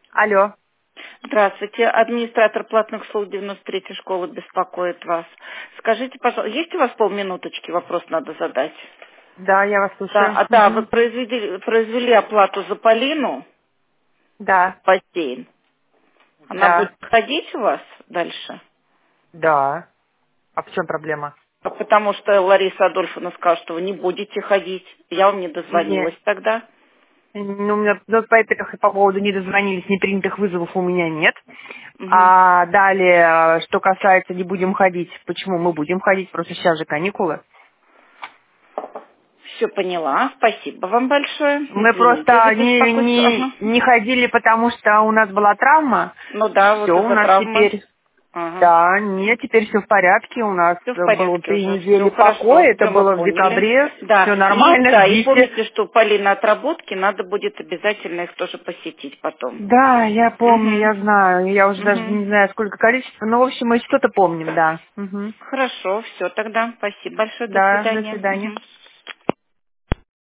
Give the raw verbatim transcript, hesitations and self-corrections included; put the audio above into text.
Алло. Здравствуйте, администратор платных услуг девяносто третьей школы беспокоит вас. Скажите, пожалуйста, есть у вас полминуточки, вопрос надо задать? Да, я вас Да, слушаю. а да, вы Мгм. произвели, произвели оплату за Полину, Да, бассейн. Она будет да, ходить у вас дальше? да. А в чем проблема? А Потому что Лариса Адольфовна сказала, что вы не будете ходить. Я вам не Не, дозвонилась тогда. ну, у меня ну, по, этой- по поводу не дозвонились, непринятых вызовов у меня нет. Угу. А далее, э, что касается не будем ходить, почему мы будем ходить, просто сейчас же каникулы. Все поняла. Спасибо вам большое. Мы Извините за просто не, беспокойство. Ага. не, не ходили, потому что у нас была травма. Ну да, вот Все, у из-за нас травмы. теперь. Ага. Да, нет, теперь все в порядке. У нас Все в э, было порядке три уже, все недели хорошо, покоя. Это все мы было в поняли. декабре. Да, Все и нормально, да, и ждите. помните, что Полина отработки, надо будет обязательно их тоже посетить потом. Да, я помню, Угу, я знаю. Я уже даже угу. не знаю, сколько количества. Но, в общем, мы что-то помним, да. Мгм. Хорошо, все тогда. Спасибо большое, до Да, до свидания. свидания. Мгм.